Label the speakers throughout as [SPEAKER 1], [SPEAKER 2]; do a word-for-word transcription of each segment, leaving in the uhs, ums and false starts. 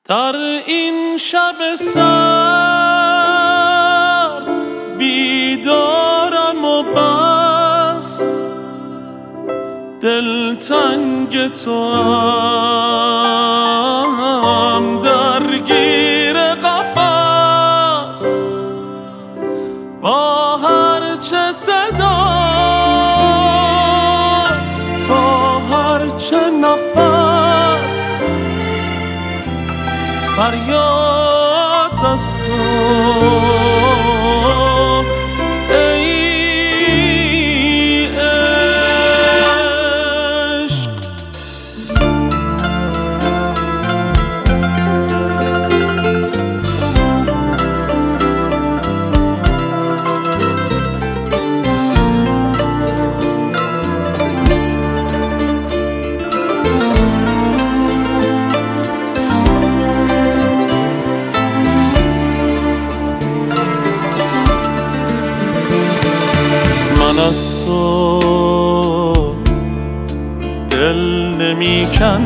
[SPEAKER 1] در این شب سرد بیدارم و بس دلتنگ تو هم درگیر قفس با هر چه صدا با هر چه نفس فریاد از تو ای عشق. من از تو دل نمی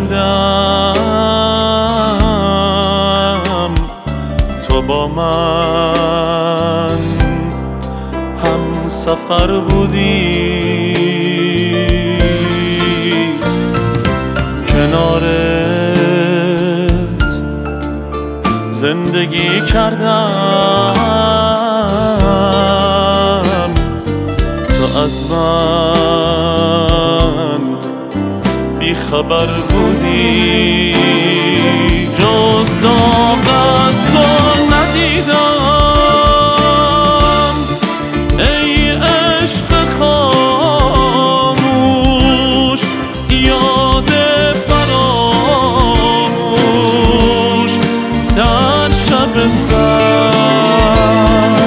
[SPEAKER 1] کندم، تو با من هم سفر بودی، کنارت زندگی کردم، از من بی خبر بودی، جز داغ از تو ندیدم ای عشق خاموش، یاد فراموش در شب سرد.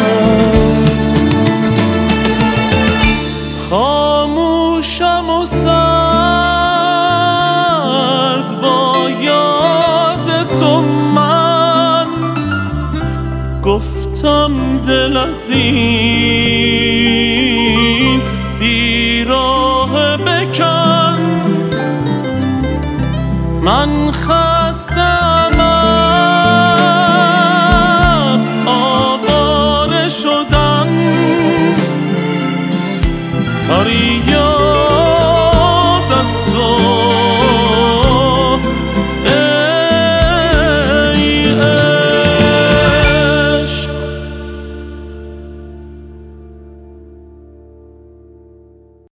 [SPEAKER 1] خاموشم و سرد با یاد تو من گفتم دل از این بیراه بکن، من خ